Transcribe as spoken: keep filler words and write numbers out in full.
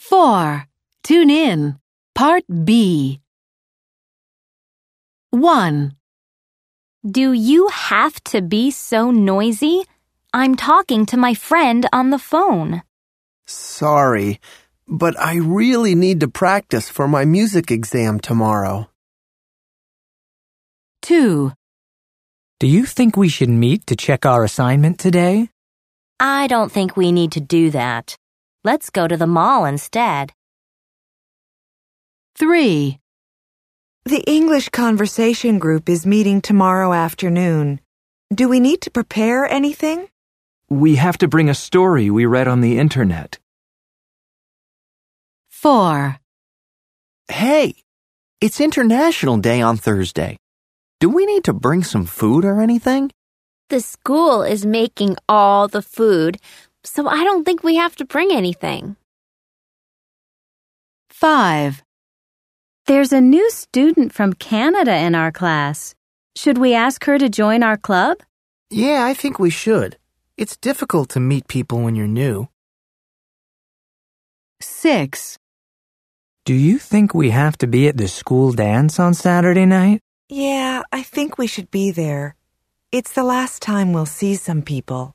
four. Tune in. Part B. one. Do you have to be so noisy? I'm talking to my friend on the phone. Sorry, but I really need to practice for my music exam tomorrow. two. Do you think we should meet to check our assignment today? I don't think we need to do that. Let's go to the mall instead. three. The English conversation group is meeting tomorrow afternoon. Do we need to prepare anything? We have to bring a story we read on the internet. four. Hey, it's International Day on Thursday. Do we need to bring some food or anything? The school is making all the food, so I don't think we have to bring anything. five. There's a new student from Canada in our class. Should we ask her to join our club? Yeah, I think we should. It's difficult to meet people when you're new. six. Do you think we have to be at the school dance on Saturday night? Yeah, I think we should be there. It's the last time we'll see some people.